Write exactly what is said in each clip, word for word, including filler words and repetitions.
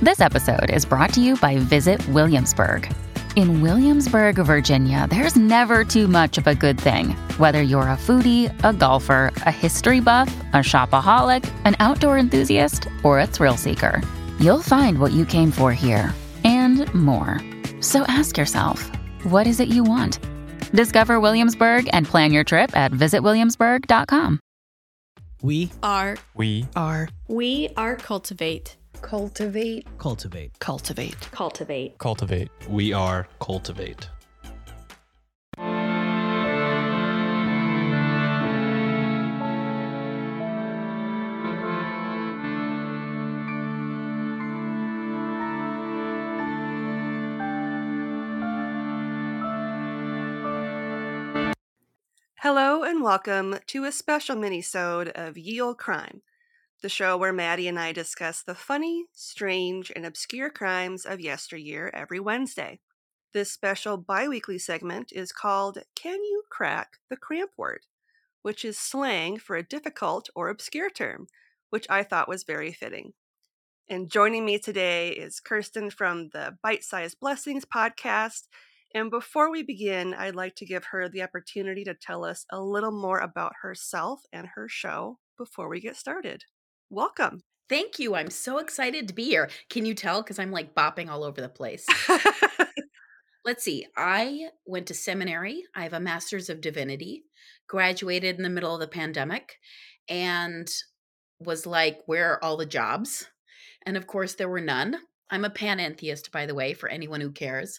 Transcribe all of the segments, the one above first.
This episode is brought to you by Visit Williamsburg. In Williamsburg, Virginia, there's never too much of a good thing. Whether you're a foodie, a golfer, a history buff, a shopaholic, an outdoor enthusiast, or a thrill seeker, you'll find what you came for here and more. So ask yourself, what is it you want? Discover Williamsburg and plan your trip at visit williamsburg dot com. We are. We are. We are Cultivate. Cultivate. Cultivate. Cultivate. Cultivate. Cultivate. We are Cultivate. Hello and welcome to a special mini-sode of Ye Olde Crime, the show where Maddie and I discuss the funny, strange, and obscure crimes of yesteryear every Wednesday. This special bi-weekly segment is called Can You Crack the Cramp Word?, which is slang for a difficult or obscure term, which I thought was very fitting. And joining me today is Kirsten from the Bite-Sized Blessings podcast. And before we begin, I'd like to give her the opportunity to tell us a little more about herself and her show before we get started. Welcome. Thank you. I'm so excited to be here. Can you tell? Because I'm like bopping all over the place. Let's see. I went to seminary. I have a master's of divinity, graduated in the middle of the pandemic, and was like, where are all the jobs? And of course, there were none. I'm a panentheist, by the way, for anyone who cares.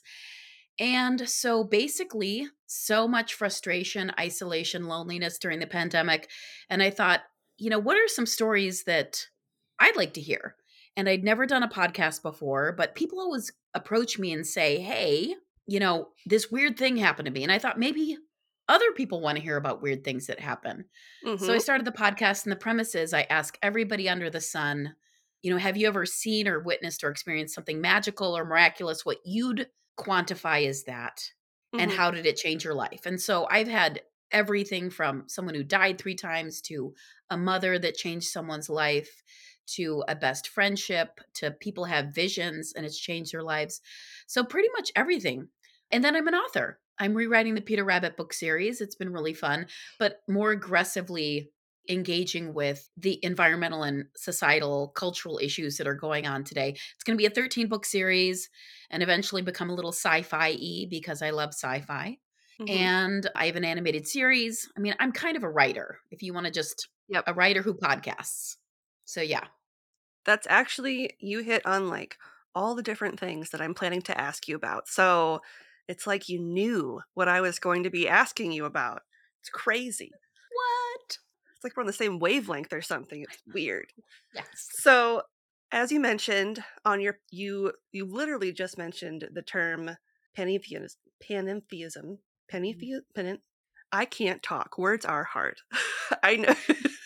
And so basically, so much frustration, isolation, loneliness during the pandemic. And I thought, you know, what are some stories that I'd like to hear? And I'd never done a podcast before, but people always approach me and say, hey, you know, this weird thing happened to me. And I thought maybe other people want to hear about weird things that happen. Mm-hmm. So I started the podcast, and the premise is I ask everybody under the sun, you know, have you ever seen or witnessed or experienced something magical or miraculous? What you'd quantify as that, mm-hmm. and how did it change your life? And so I've had everything from someone who died three times to a mother that changed someone's life to a best friendship to people have visions and it's changed their lives. So pretty much everything. And then I'm an author. I'm rewriting the Peter Rabbit book series. It's been really fun, but more aggressively engaging with the environmental and societal cultural issues that are going on today. It's going to be a thirteen book series and eventually become a little sci-fi-y because I love sci-fi. Mm-hmm. And I have an animated series. I mean, I'm kind of a writer, if you want to just, yep. a writer who podcasts. So yeah. That's actually, you hit on like all the different things that I'm planning to ask you about. So it's like you knew what I was going to be asking you about. It's crazy. What? It's like we're on the same wavelength or something. It's weird. Yes. So, as you mentioned on your, you you literally just mentioned the term panentheism. Panentheism. Panentheism. Panen- I can't talk. Words are hard. I know.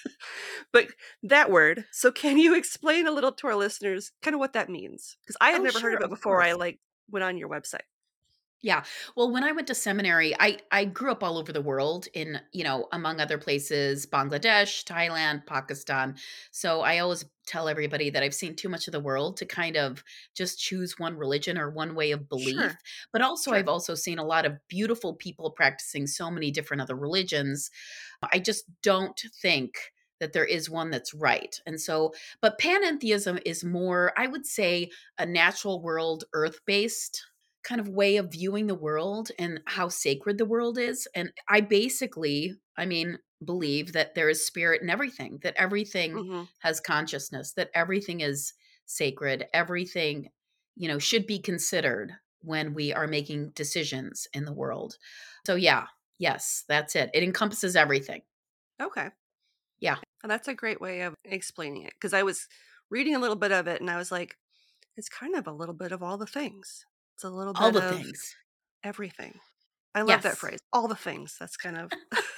But that word. So, can you explain a little to our listeners kind of what that means? Because I had oh, never sure, heard of it before. I like went on your website. Yeah. Well, when I went to seminary, I, I grew up all over the world in, you know, among other places, Bangladesh, Thailand, Pakistan. So I always tell everybody that I've seen too much of the world to kind of just choose one religion or one way of belief. Sure. But also, sure. I've also seen a lot of beautiful people practicing so many different other religions. I just don't think that there is one that's right. And so, but panentheism is more, I would say, a natural world, earth-based kind of way of viewing the world and how sacred the world is. And I basically, I mean, believe that there is spirit in everything, that everything mm-hmm. has consciousness, that everything is sacred, everything, you know, should be considered when we are making decisions in the world. So yeah, yes, that's it. It encompasses everything. Okay. Yeah. And that's a great way of explaining it. Because I was reading a little bit of it and I was like, it's kind of a little bit of all the things. It's a little bit all the of things. Everything. I love yes. that phrase. All the things. That's kind of,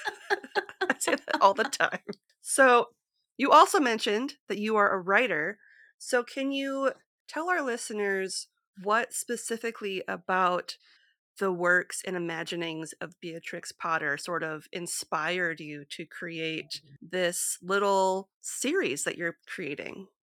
I say that all the time. So you also mentioned that you are a writer. So can you tell our listeners what specifically about the works and imaginings of Beatrix Potter sort of inspired you to create this little series that you're creating?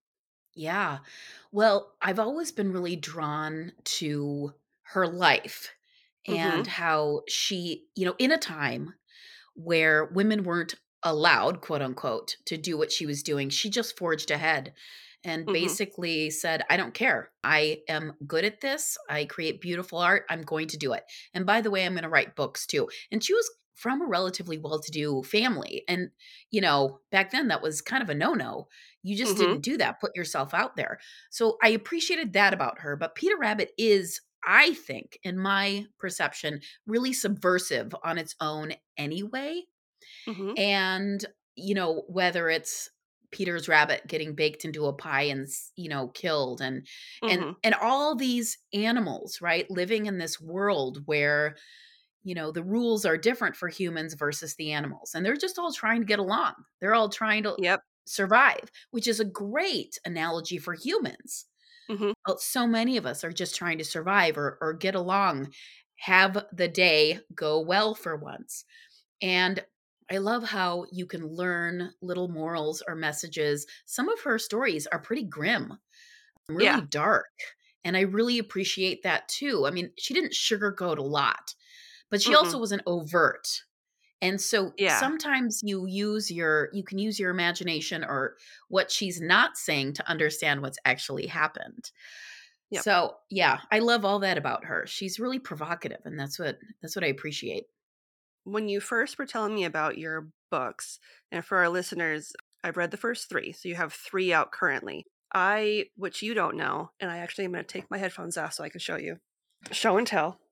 Yeah. Well, I've always been really drawn to her life and Mm-hmm. how she, you know, in a time where women weren't allowed, quote unquote, to do what she was doing, she just forged ahead and Mm-hmm. basically said, I don't care. I am good at this. I create beautiful art. I'm going to do it. And by the way, I'm going to write books too. And she was from a relatively well to do family. And, you know, back then that was kind of a no no. You just Mm-hmm. didn't do that, put yourself out there. So I appreciated that about her. But Peter Rabbit is, I think, in my perception, really subversive on its own anyway. Mm-hmm. And, you know, whether it's Peter's rabbit getting baked into a pie and, s- you know, killed and and Mm-hmm. and all these animals, right, living in this world where, you know, the rules are different for humans versus the animals. And they're just all trying to get along. They're all trying to Yep. survive, which is a great analogy for humans. Mm-hmm. Oh, so many of us are just trying to survive or or get along, have the day go well for once. And I love how you can learn little morals or messages. Some of her stories are pretty grim, really Yeah. dark. And I really appreciate that too. I mean, she didn't sugarcoat a lot, but she also Mm-mm. wasn't overt. And so Yeah. sometimes you use your you can use your imagination or what she's not saying to understand what's actually happened. Yep. So, yeah, I love all that about her. She's really provocative and that's what that's what I appreciate. When you first were telling me about your books, and for our listeners, I've read the first three, so you have three out currently. I, which you don't know, and I actually am going to take my headphones off so I can show you. Show and tell.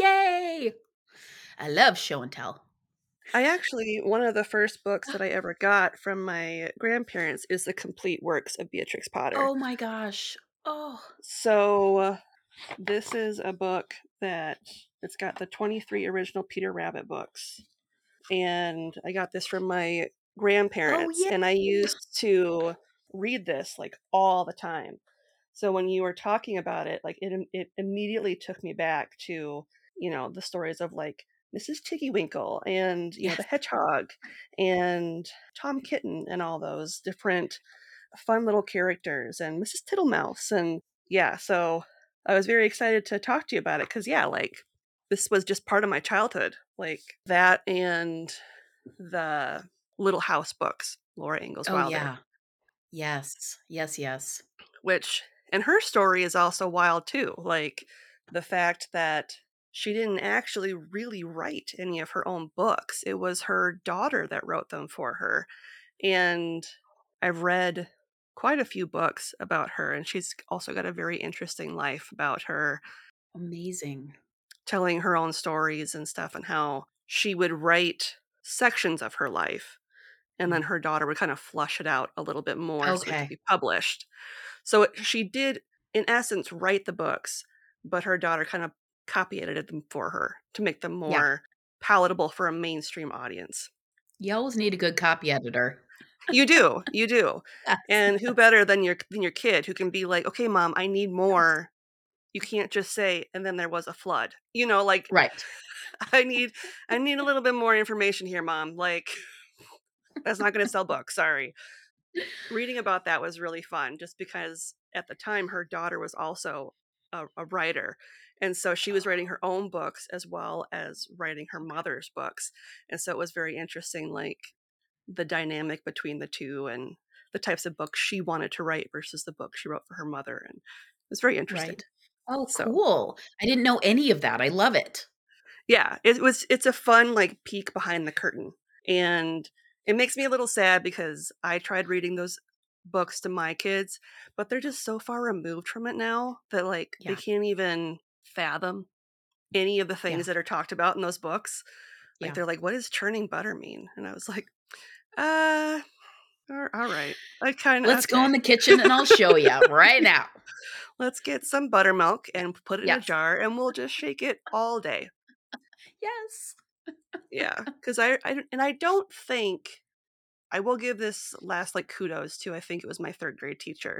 Yay! I love show and tell. I actually, one of the first books that I ever got from my grandparents is the complete works of Beatrix Potter. Oh my gosh. Oh, So uh, this is a book that it's got the twenty-three original Peter Rabbit books. And I got this from my oh grandparents, yeah. and I used to read this like all the time. So when you were talking about it, like it im- it immediately took me back to, you know, the stories of like Missus Tiggywinkle and, you know, the Yes. hedgehog and Tom Kitten and all those different fun little characters and Missus Tittlemouse. And yeah, so I was very excited to talk to you about it because, yeah, like this was just part of my childhood. Like that and the Little House books, Laura Ingalls Oh Wilder, yeah. Yes. Yes, yes. which, and her story is also wild too. Like the fact that she didn't actually really write any of her own books, it was her daughter that wrote them for her. And I've read quite a few books about her, and she's also got a very interesting life about her Amazing. telling her own stories and stuff, and how she would write sections of her life, and then Mm. her daughter would kind of flush it out a little bit more so it could Okay. be published. So it, she did, in essence, write the books, but her daughter kind of copy edited them for her to make them Yeah. more palatable for a mainstream audience. You always need a good copy editor. You do, you do. Yes. And who better than your than your kid who can be like, "Okay, mom, I need Yes. more." You can't just say, "And then there was a flood." You know, like Right. I need I need a little bit more information here, mom. Like that's not going to sell books. Sorry. Reading about that was really fun just because at the time her daughter was also a, a writer. And so she was writing her own books as well as writing her mother's books. And so it was very interesting, like the dynamic between the two and the types of books she wanted to write versus the book she wrote for her mother. And it was very interesting. Right. Oh, So cool. I didn't know any of that. I love it. yeah, it was it's a fun like peek behind the curtain. And it makes me a little sad because I tried reading those books to my kids, but they're just so far removed from it now that like they Yeah. can't even fathom any of the Yeah. things that are talked about in those books. Like Yeah. they're like, what does churning butter mean? And I was like, uh all all right. I kind of Let's go okay. in the kitchen and I'll show you right now. Let's get some buttermilk and put it in a Yes. jar and we'll just shake it all day. Yes. Yeah, because I, I don't- and I don't think I will give this last like kudos to I think it was my third grade teacher.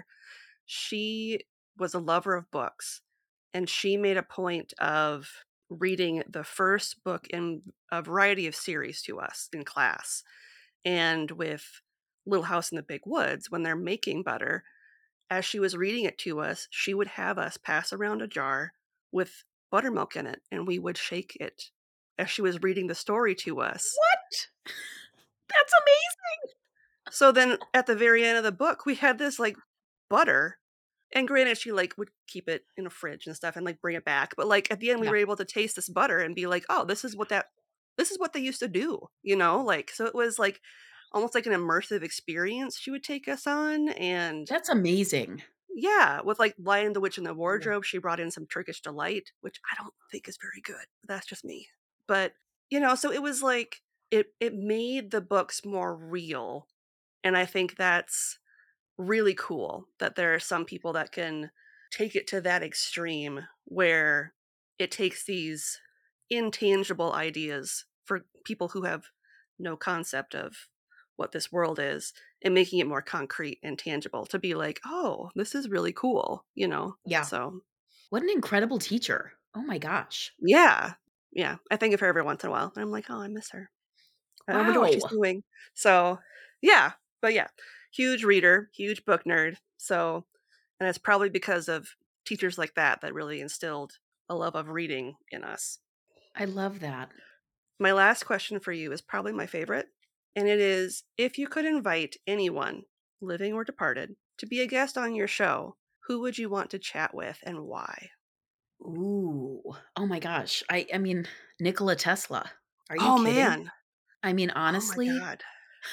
She was a lover of books, and she made a point of reading the first book in a variety of series to us in class. And with Little House in the Big Woods, when they're making butter, as she was reading it to us, she would have us pass around a jar with buttermilk in it, and we would shake it as she was reading the story to us. What? That's amazing. So then at the very end of the book, we had this like butter. And granted, she like would keep it in a fridge and stuff and like bring it back. But like at the end, we Yeah. were able to taste this butter and be like, oh, this is what that this is what they used to do, you know? Like so it was like almost like an immersive experience she would take us on. And That's amazing. yeah, with like Lion the Witch in the Cool. Wardrobe, she brought in some Turkish delight, which I don't think is very good. But that's just me. But you know, so it was like it it made the books more real. And I think that's really cool that there are some people that can take it to that extreme where it takes these intangible ideas for people who have no concept of what this world is and making it more concrete and tangible to be like, oh, this is really cool, you know? Yeah. So, What an incredible teacher. Oh my gosh. yeah. Yeah. I think of her every once in a while. And I'm like, oh, I miss her. I wonder what she's Wow. doing. So, yeah. But yeah, huge reader, huge book nerd. So, and it's probably because of teachers like that that really instilled a love of reading in us. I love that. My last question for you is probably my favorite. And it is, if you could invite anyone, living or departed, to be a guest on your show, who would you want to chat with and why? Ooh. Oh my gosh. I I mean, Nikola Tesla. Are you Oh, kidding? man. I mean, Oh, my honestly, God.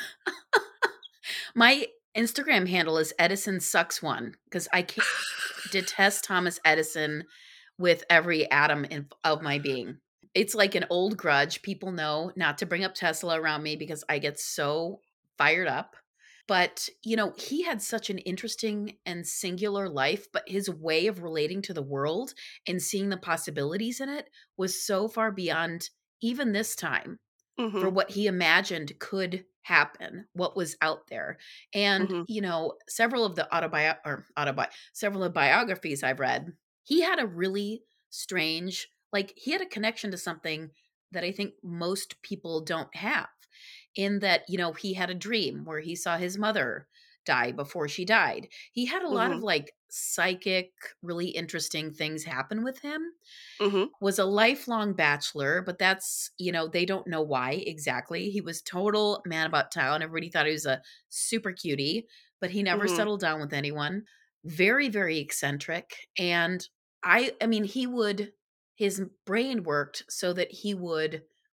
my Instagram handle is Edison Sucks One because I can't detest Thomas Edison with every atom in, of my being. It's like an old grudge. People know not to bring up Tesla around me because I get so fired up. But, you know, he had such an interesting and singular life, but his way of relating to the world and seeing the possibilities in it was so far beyond even this time for Mm-hmm. what he imagined could happen, what was out there. And, Mm-hmm. you know, several of the autobi or autobi several of the biographies I've read, he had a really strange, like he had a connection to something that I think most people don't have. In that, you know, he had a dream where he saw his mother die before she died. He had a lot Mm-hmm. of like psychic, really interesting things happen with him. Mm-hmm. Was a lifelong bachelor, but that's, you know, they don't know why exactly. He was total man about town. Everybody thought he was a super cutie, but he never Mm-hmm. settled down with anyone. Very, very eccentric. And I I mean, he would his brain worked so that he would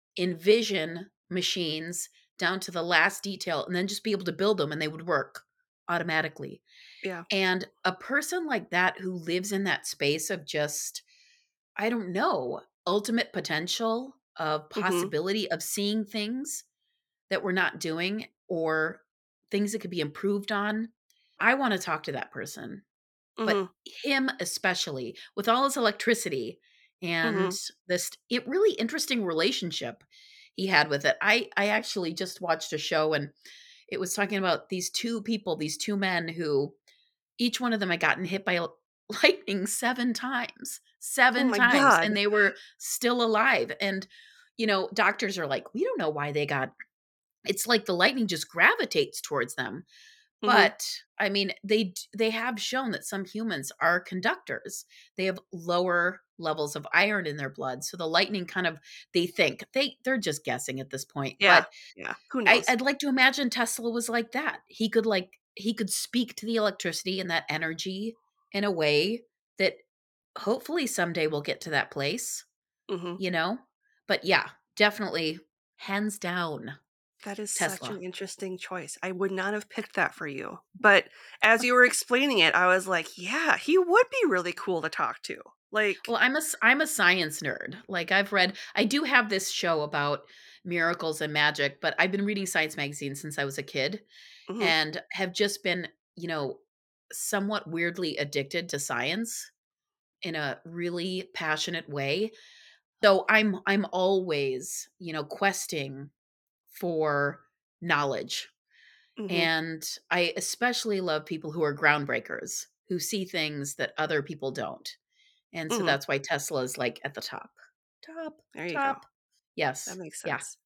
envision machines down to the last detail and then just be able to build them and they would work automatically. Yeah. And a person like that who lives in that space of just I don't know, ultimate potential of Mm-hmm. possibility of seeing things that we're not doing or things that could be improved on. I want to talk to that person, but Mm-hmm. him especially with all his electricity and Mm-hmm. this it really interesting relationship he had with it. I I actually just watched a show and it was talking about these two people, these two men who each one of them had gotten hit by l lightning seven times, Oh seven my times, God. and they were still alive, and, you know, doctors are like, "We don't know why they got" it's like the lightning just gravitates towards them, Mm-hmm. but, I mean, they d they have shown that some humans are conductors. They have lower levels of iron in their blood, so the lightning kind of they think they they're just guessing at this point, Yeah. but Yeah. Who I knows? I'd like to imagine Tesla was like that. He could like he could speak to the electricity and that energy in a way that hopefully someday we'll get to that place, Mm-hmm. you know? But yeah, definitely hands down That is such Tesla. an interesting choice. I would not have picked that for you. But as you were explaining it, I was like, yeah, he would be really cool to talk to. Like, Well, I'm a s- I'm a science nerd. Like I've read I do have this show about miracles and magic, but I've been reading science magazines since I was a kid mhm, and have just been, you know, somewhat weirdly addicted to science in a really passionate way. So I'm I'm always, you know, questing for knowledge. mhm, And I especially love people who are groundbreakers, who see things that other people don't. And so mhm. that's why Tesla is like at the top. Top, There you go. top. That Yes. makes Yeah. sense.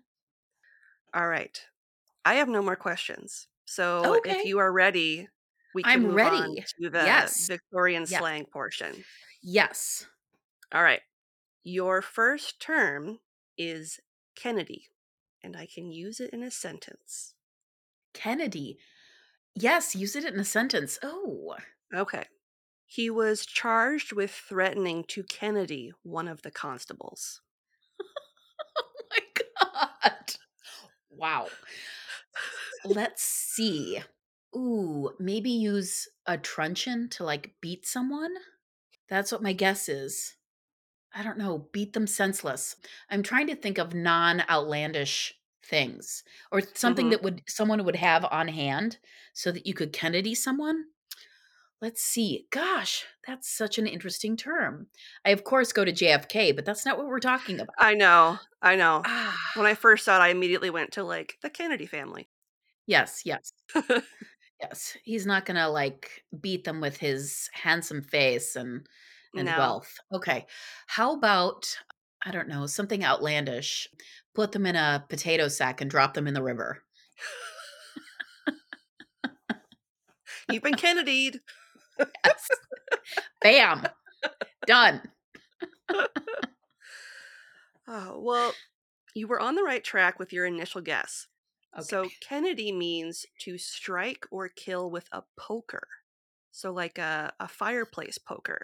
All right. I have no more questions. So if Okay. you are ready, we can I'm move on ready. to the Yes. Victorian Yes. slang portion. Yes. All right. Your first term is Kennedy, and I can use it in a sentence. Kennedy. Yes, use it in a sentence. Oh. Okay. He was charged with threatening to Kennedy one of the constables. Oh my God. Wow. Let's see. Ooh, maybe use a truncheon to like beat someone? That's what my guess is. I don't know, beat them senseless. I'm trying to think of non-outlandish things or something hmm that would someone would have on hand so that you could Kennedy someone. Let's see. Gosh, that's such an interesting term. I of course go to J F K, but that's not what we're talking about. I know. I know. Ah, When I first saw it, I immediately went to like the Kennedy family. yes, yes. Yes, he's not gonna, like, beat them with his handsome face and and No. wealth. Okay. How about, I don't know, something outlandish? Put them in a potato sack and drop them in the river. You've been Kennedy'd. Yes. Bam. Done. Oh, well, you were on the right track with your initial guess. Okay. So, Kennedy means to strike or kill with a poker. So, like a, a fireplace poker.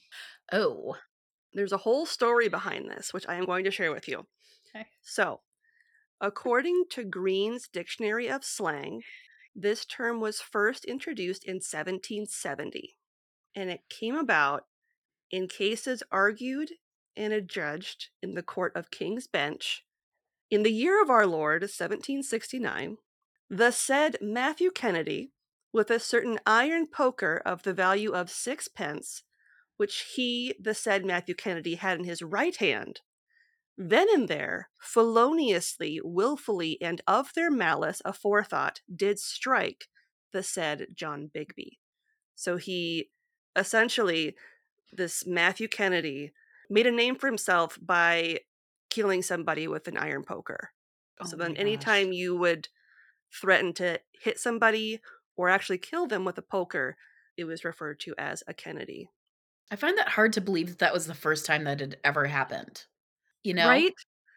Oh. There's a whole story behind this, which I am going to share with you. Okay. So, according to Green's Dictionary of Slang, this term was first introduced in seventeen seventy, and it came about in cases argued and adjudged in the Court of King's Bench in the year of our Lord, seventeen sixty-nine. The said Matthew Kennedy, with a certain iron poker of the value of sixpence, which he, the said Matthew Kennedy, had in his right hand, then and there, feloniously, wilfully, and of their malice aforethought, did strike the said John Bigby. So he essentially, this Matthew Kennedy, made a name for himself by killing somebody with an iron poker. So Oh then my gosh. anytime you would threaten to hit somebody or actually kill them with a poker, it was referred to as a Kennedy. I find that hard to believe that that was the first time that had ever happened. You know? Right?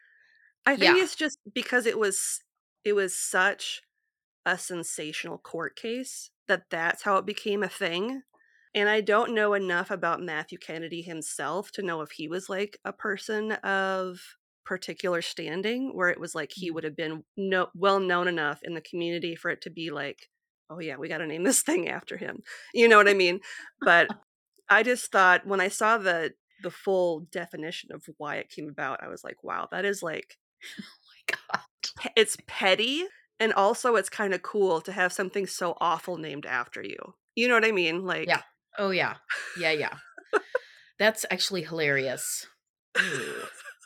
I think Yeah. it's just because it was it was such a sensational court case that that's how it became a thing. And I don't know enough about Matthew Kennedy himself to know if he was like a person of particular standing where it was like he Mm. would have been no, well known enough in the community for it to be like, oh yeah, we got to name this thing after him. You know what I mean? But I just thought when I saw the the full definition of why it came about, I was like, wow, that is like God. pe- it's petty and also it's kind of cool to have something so awful named after you. You know what I mean? Yeah. Like Oh, yeah. Yeah, yeah. That's actually hilarious. Ooh.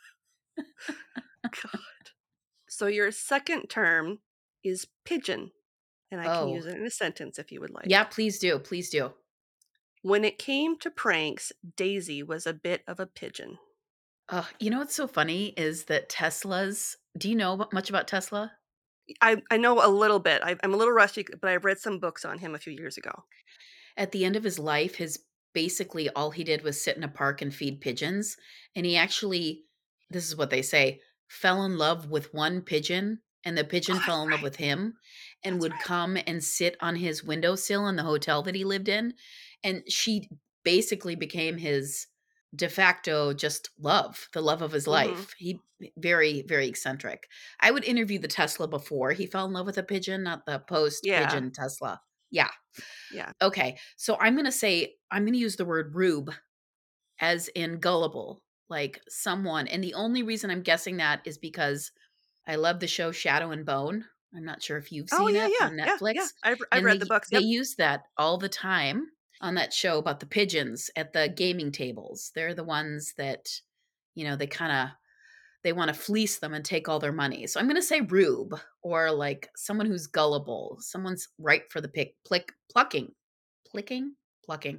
God. So your second term is pigeon, and I can Oh. use it in a sentence if you would like. Yeah, please do. Please do. When it came to pranks, Daisy was a bit of a pigeon. Uh, you know what's so funny is that Teslas, do you know much about Tesla? I, I know a little bit. I, I'm a little rusty, but I've read some books on him a few years ago. At the end of his life, his basically all he did was sit in a park and feed pigeons. And he actually, this is what they say, fell in love with one pigeon, and the Oh, pigeon that's fell in love right. with him and That's would right. come and sit on his windowsill in the hotel that he lived in. And she basically became his de facto just love, the love of his Mm-hmm. life. He very, very eccentric. I would interview the Tesla before he fell in love with a pigeon, not the post Yeah. pigeon Tesla. Yeah. Yeah. Okay, so I'm gonna say I'm gonna use the word rube as in gullible, like someone, and the only reason I'm guessing that is because I love the show Shadow and Bone. I'm not sure if you've Oh seen yeah, it yeah, on yeah, yeah. Netflix, I've I've and read the they books. they Yep. use that all the time on that show about the pigeons at the gaming tables. They're the ones that, you know, they kinda they wanna fleece them and take all their money. So I'm gonna say rube or like someone who's gullible, someone's ripe for the pick plick plucking. Plicking? Plucking.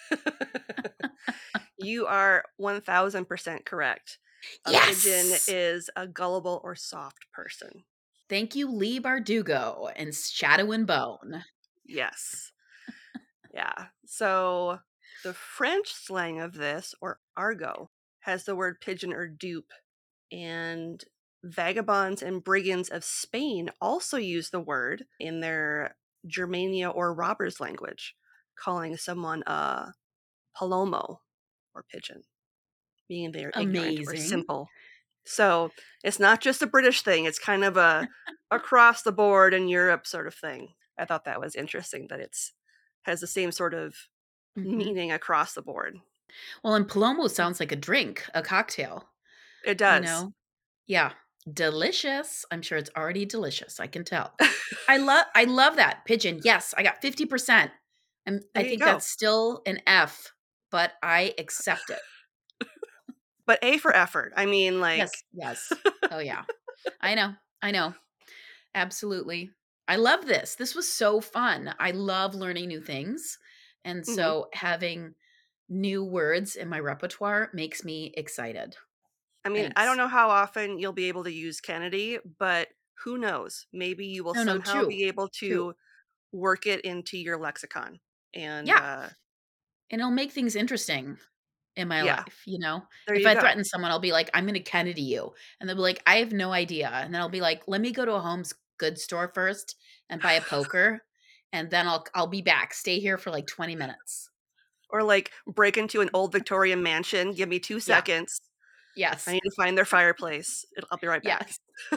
You are one thousand percent correct. A pigeon Yes! is a gullible or soft person. Thank you, Lee Bardugo and Shadow and Bone. Yes. Yeah. So the French slang of this, or argot, has the word pigeon or dupe. And vagabonds and brigands of Spain also use the word in their Germania or robbers language, calling someone a palomo or pigeon, meaning they're ignorant or Amazing. simple. So it's not just a British thing, it's kind of a across the board in Europe sort of thing. I thought that was interesting that it's has the same sort of Mhm. meaning across the board. Well, and Palomo sounds like a drink, a cocktail, It you does. know? Yeah. Delicious. I'm sure it's already delicious, I can tell. I love I love that. Pigeon, yes, I got fifty percent. And There I you think go. that's still an F, but I accept it. But A for effort. I mean, like, Yes, yes. Oh, yeah. I know, I know. Absolutely. I love this. This was so fun. I love learning new things, and mhm. so having new words in my repertoire makes me excited. I mean, I don't Thanks. know how often you'll be able to use Kennedy, but who knows? Maybe you will No, no, somehow true, be able true. to work it into your lexicon. And Yeah, uh, and it'll make things interesting in my yeah, life, you know? there If you I go. threaten someone, I'll be like, "I'm gonna Kennedy you," and they'll be like, "I have no idea," and then I'll be like, "Let me go to a Home's goods store first and buy a poker, and then I'll I'll be back. Stay here for, like, twenty minutes." Or like break into an old Victorian mansion. Give me two Yeah. seconds. I Yes. need to find their fireplace. It'll, I'll be right back. Yes.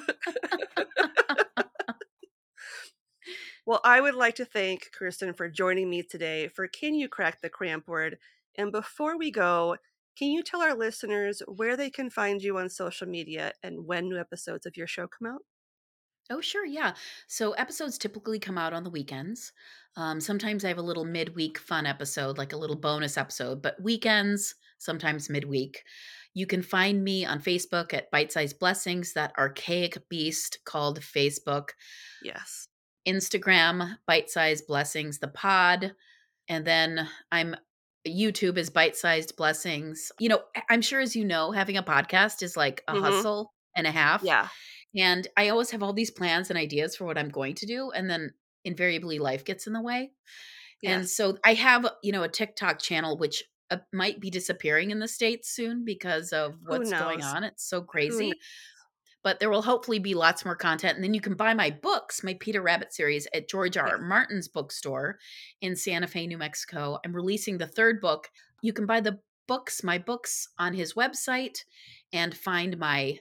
Well, I would like to thank Kristen for joining me today for Can You Crack the Cramp Word? And before we go, can you tell our listeners where they can find you on social media and when new episodes of your show come out? Oh, sure. Yeah. So episodes typically come out on the weekends. Um, sometimes I have a little midweek fun episode, like a little bonus episode, but weekends, sometimes midweek. You can find me on Facebook at Bite Size Blessings, that archaic beast called Facebook. Yes. Instagram, Bite Size Blessings, the pod. And then I'm YouTube is Bite Sized Blessings. You know, I- I'm sure as you know, having a podcast is like a Mm-hmm. hustle and a half. Yeah. And I always have all these plans and ideas for what I'm going to do. And then invariably life gets in the way. And Yes. so I have, you know, a TikTok channel, which uh, might be disappearing in the States soon because of Who what's going knows? on. It's so Who knows? crazy. But there will hopefully be lots more content. And then you can buy my books, my Peter Rabbit series at George R. Yes. R. Martin's bookstore in Santa Fe, New Mexico. I'm releasing the third book. You can buy the books, my books, on his website and find my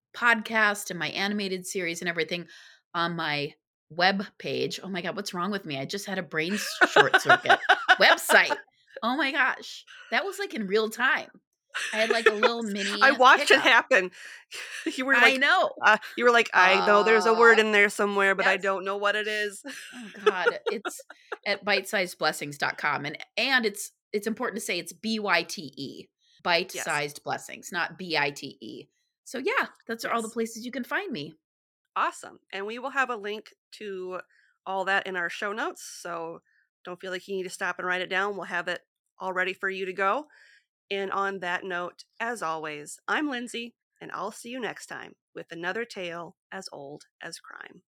podcast and my animated series and everything on my web page. Oh my God, what's wrong with me? I just had a brain s- short circuit. Website. Oh my gosh. That was like in real time. I had like a little I mini watched it hiccup. happen. You were I like, know. uh, you were like, I know there's a word Uh, in there somewhere, but I yes. don't know what it is. Oh God. It's at bite sized blessings dot com. And and it's it's important to say it's B Y T E. Yes. Bite-sized blessings, not B I T E. So yeah, that's all the Yes. places you can find me. Awesome. And we will have a link to all that in our show notes. So don't feel like you need to stop and write it down. We'll have it all ready for you to go. And on that note, as always, I'm Lindsay, and I'll see you next time with another tale as old as crime.